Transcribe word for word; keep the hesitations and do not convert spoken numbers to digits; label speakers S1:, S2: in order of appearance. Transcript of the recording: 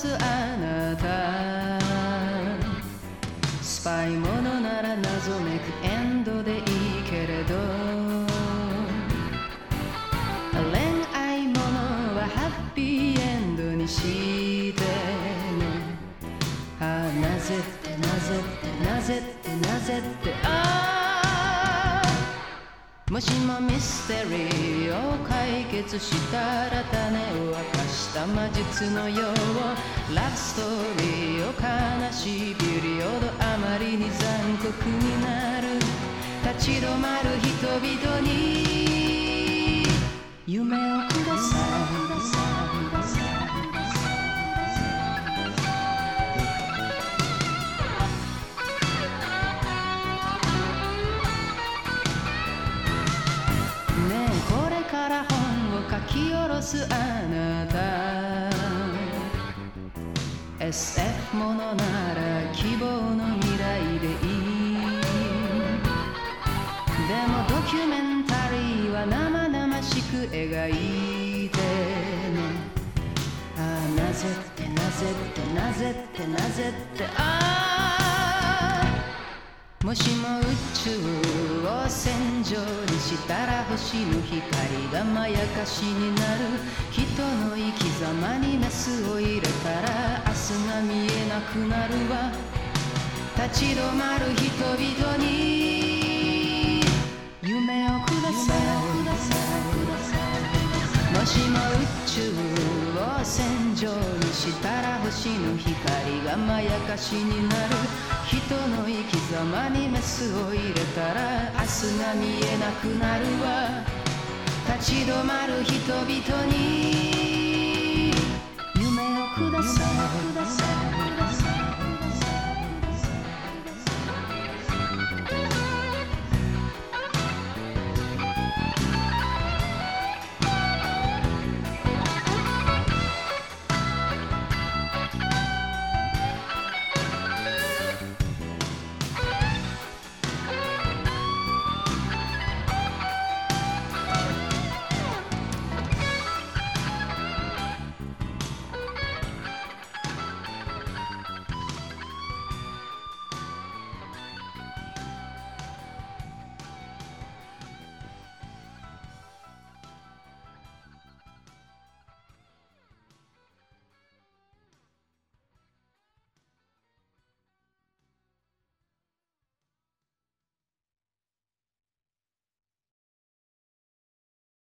S1: あなた、スパイものなら謎めくエンドでいいけれど、恋愛ものはハッピーエンドにしてね。ああなぜってなぜってなぜってなぜってああ、もしもミステリーを解決したら種を明かした魔術のよう、ラブストーリーを悲しいピリオド、あまりに残酷になる立ち止まる人々に夢をください。から本を書き下ろすあなた、 エスエフ ものなら希望の未来でいい。でもドキュメンタリーは生々しく描いてね。ああなぜってなぜってなぜってなぜってああ、もしも宇宙を戦場にしたら星の光がまやかしになる。人の生き様にメスを入れたら明日が見えなくなるわ。立ち止まる人々に夢をください。もしも宇宙を戦場にしたら星の光がまやかしになる。人の生き様にメスを入れたら明日が見えなくなるわ。立ち止まる人々に夢をください。